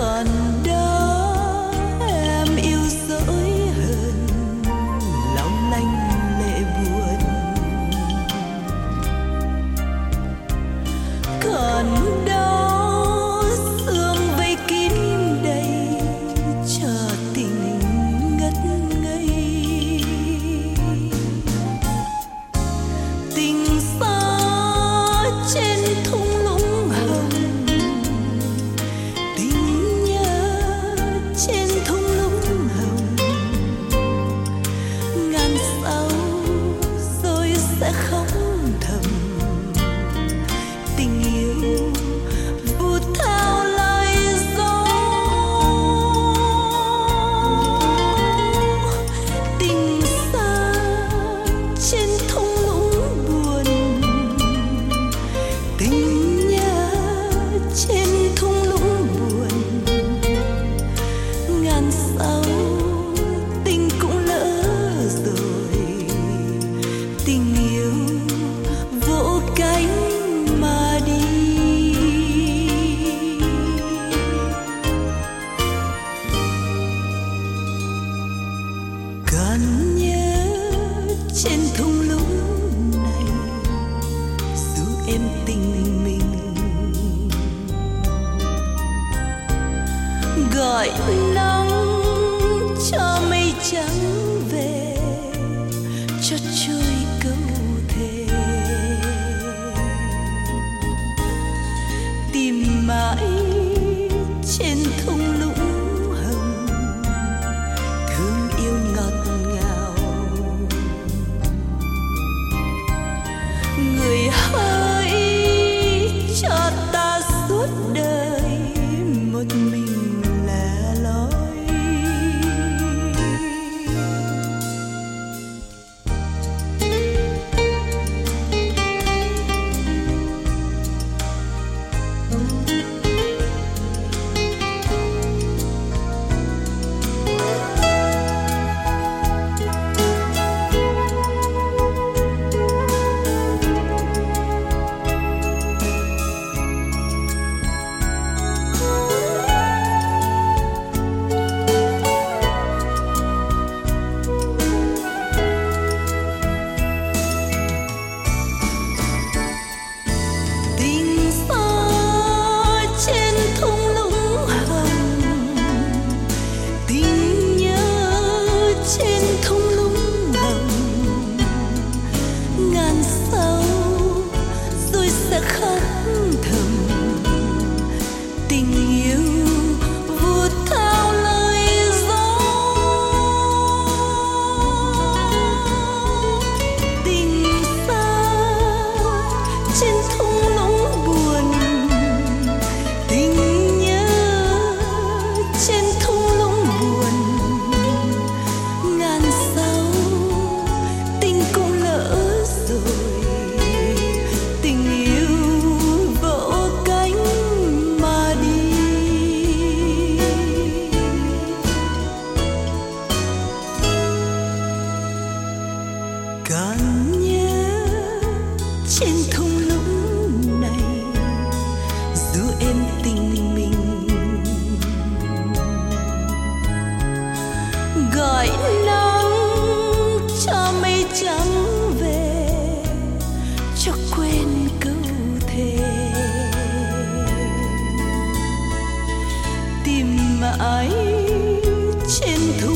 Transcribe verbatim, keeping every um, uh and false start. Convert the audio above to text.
còn đó em yêu dỗi hơn long lanh lệ buồn, còn đó sương vây kín đầy chờ tình ngất ngây. Tình xa trên thung lũng hồng, tình nhớ trên thung lũng hồng, ngàn sao rồi sẽ khóc thầm. Tình yêu vụt theo lời gió, tình xa trên thung lũng buồn, tình nhớ trên thung lũng buồn, ngàn sao tình cũng lỡ rồi. Tình yêu vỗ cánh mà đi. Còn nhớ trên thung lũng này, dù em tình mình gọi nắng cho mây trắng về, cho trôi câu thề. Tìm mãi trên thung lũng hồng, thương yêu ngọt ngào. Người hỡi cho ta suốt đời một mình lẻ loi. Tình xa trên thung lũng hồng, tình nhớ trên thung lũng hồng, ngàn sao rồi sẽ khóc thầm. Tình yêu vụt theo lời gió, tình xa trên thung lũng buồn, tình nhớ trên thung lũng buồn, ngàn sao tình cũng lỡ rồi. Tình yêu vỗ cánh mà đi. Còn nhớ trên thung lũng này, dù em tình mình gọi nắng cho mây trắng về, cho quên câu thề. Tìm mãi trên thung